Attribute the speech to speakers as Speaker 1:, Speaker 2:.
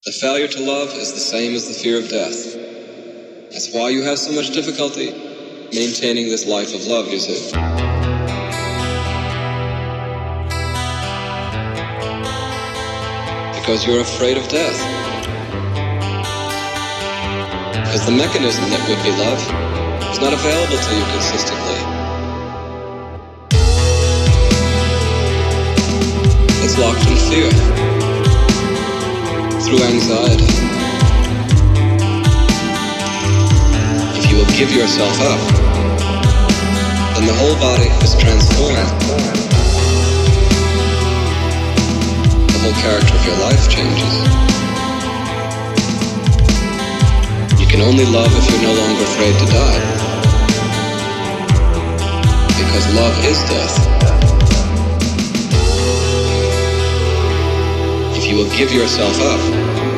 Speaker 1: The failure to love is the same as the fear of death. That's why you have so much difficulty maintaining this life of love, you see. Because you're afraid of death. Because the mechanism that would be love is not available to you consistently. It's locked in fear, through anxiety. If you will give yourself up, then the whole body is transformed. The whole character of your life changes. You can only love if you're no longer afraid to die. Because love is death. If you will give yourself up,